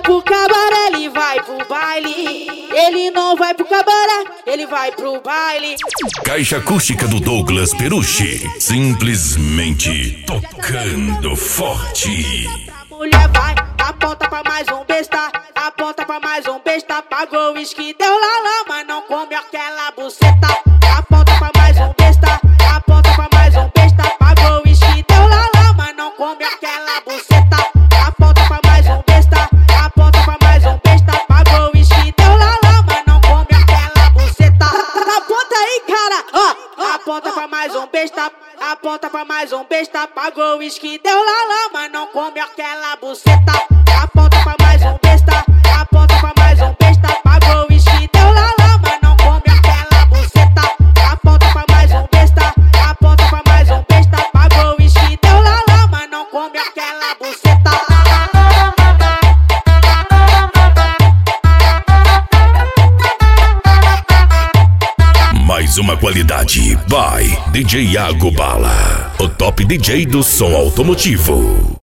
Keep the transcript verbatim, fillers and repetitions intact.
pro cabaré, ele vai pro baile. Ele não vai pro cabaré, ele vai pro baile. Caixa acústica do Douglas Peruche, simplesmente tocando forte. Mulher vai, aponta pra mais um besta, aponta pra mais um besta. Pagou o uísque, deu lalá, mas não come aquela buceta. Aponta pra mais um besta, aponta pra mais um besta. Pagou o uísque, deu lalá, mas não come aquela buceta. Aponta pra mais um besta, aponta pra mais um besta. Pagou o uísque, deu lalá, mas não come aquela buceta. Aponta aí, cara, ó, aponta pra mais um besta. Aponta pra mais um besta, pagou o uísque, deu lalá, mas não come aquela buceta. Aponta pra mais um besta, aponta pra mais um besta, pagou o uísque, deu lalá, mas não come aquela buceta. Aponta pra mais um besta, aponta pra mais um besta, pagou o uísque, deu lalá, mas não come aquela buceta. Mais uma qualidade by D J Iago Bala, o top D J do som automotivo.